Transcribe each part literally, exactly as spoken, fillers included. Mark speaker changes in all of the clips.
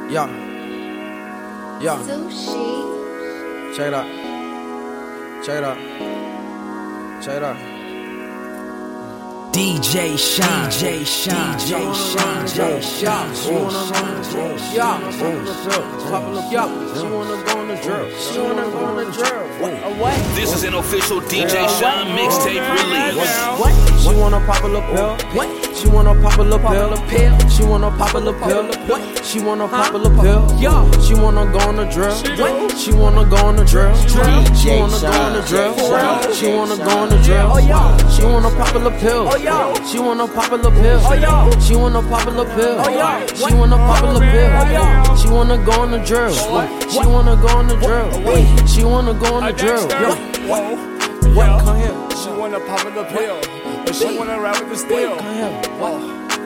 Speaker 1: Yeah. Yeah.
Speaker 2: Sushi.
Speaker 1: Check it out. Check it out. Check it out.
Speaker 3: D J Shine, D J Shine, D J Shine, D J Shine.
Speaker 1: She wanna go on the drill. Yeah. Yeah. She wanna go on the drill. She wanna go on the drill. What?
Speaker 4: This is an official D J Shine mixtape release.
Speaker 1: What? She wanna pop a little pill. What? She wanna pop a little pill. She wanna pop a little pill. What? She wanna pop a little pill. Yeah. She wanna go on the drill. What? She wanna go on the drill. She wanna go on the drill. She wanna go on the drill. She wanna pop a little pill. She wanna pop a little pill. She wanna pop a little pill. She wanna pop a little pill. She wanna go on the drill. She wanna go on the drill. She wanna go on the drill. What? Come here.
Speaker 5: She wanna pop a little pill, but she wanna ride with the steel.
Speaker 1: Come here. What?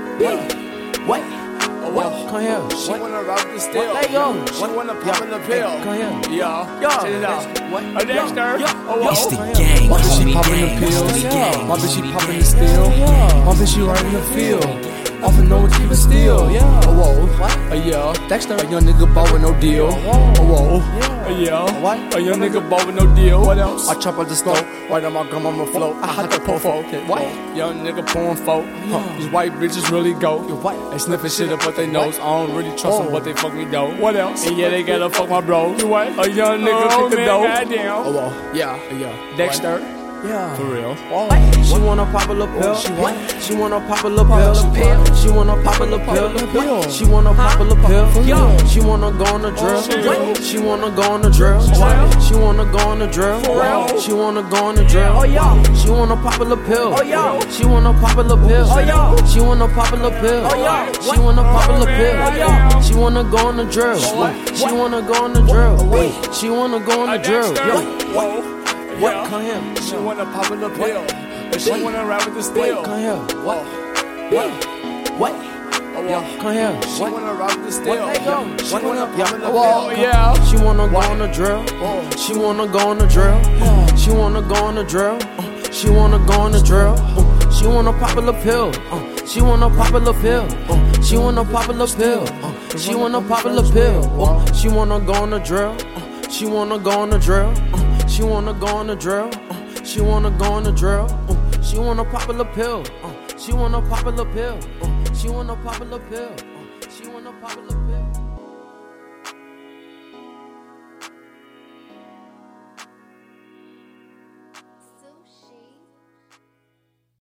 Speaker 1: What? What? Come here.
Speaker 5: She wanna ride with the steel.
Speaker 1: Let go.
Speaker 5: She wanna pop a little pill.
Speaker 1: Come here.
Speaker 5: Yeah,
Speaker 1: Yeah.
Speaker 5: check it out.
Speaker 1: What?
Speaker 5: A Dexter. Oh,
Speaker 3: It's the
Speaker 5: whoa.
Speaker 3: gang,
Speaker 6: My bitch, she
Speaker 3: homie,
Speaker 6: poppin' the
Speaker 3: gang, it's
Speaker 6: pills.
Speaker 3: the gang.
Speaker 6: My bitch, she poppin' the steel. My bitch, she right in the field. Off and no one keep it still. Oh, whoa. Uh, yeah. Dexter. A young nigga ball with no deal. Oh, whoa.
Speaker 5: Uh, yeah.
Speaker 1: What?
Speaker 5: A young nigga ball with no deal. What else?
Speaker 6: I chop out the stove. Right on my gum, I'ma float. I had to pull folk.
Speaker 5: What? Young nigga pouring folk. Huh. These white bitches really go.
Speaker 1: What?
Speaker 5: They sniffing shit up at their nose. I don't really trust them, but they fuck me though. What else? And yeah, they gotta fuck my bros. You what? A young nigga
Speaker 1: Oh,
Speaker 5: kick the
Speaker 1: man,
Speaker 5: dough.
Speaker 1: goddamn.
Speaker 5: Oh, well.
Speaker 1: Yeah.
Speaker 5: Yeah. Dexter.
Speaker 1: Yeah.
Speaker 5: For real.
Speaker 1: She wanna pop a little pill. She what? She wanna pop a little pill. She wanna pop a little pill. She wanna pop a little pill. She wanna go on the drill. She wanna go on the drill. She wanna go on the drill. She wanna go on the drill. She wanna pop a little pill. She wanna pop a little pill. She wanna pop a little pill. She wanna pop a little pill. She wanna go on the drill. She wanna go on the drill. She wanna go on the drill. What? Come here.
Speaker 5: She wanna pop a little pill, but she wanna ride with the steel.
Speaker 1: Come here. What? What? What?
Speaker 5: Oh, well.
Speaker 1: Come here.
Speaker 5: She wanna ride with the steel.
Speaker 1: Let go.
Speaker 5: She wanna pop a
Speaker 1: Yeah.
Speaker 5: little pill. Yeah.
Speaker 1: She wanna go on the drill. She wanna go on the drill. She wanna go on the drill. She wanna go on the drill. She wanna pop a little pill. She wanna pop a little pill. She wanna pop a little pill. She wanna pop a little pill. She wanna go on the drill. She wanna go on the drill. She wanna go on the drill. She wanna go on the drill. She wanna pop a little pill. She wanna pop a little pill. She wanna pop a little pill. She wanna pop a little pill.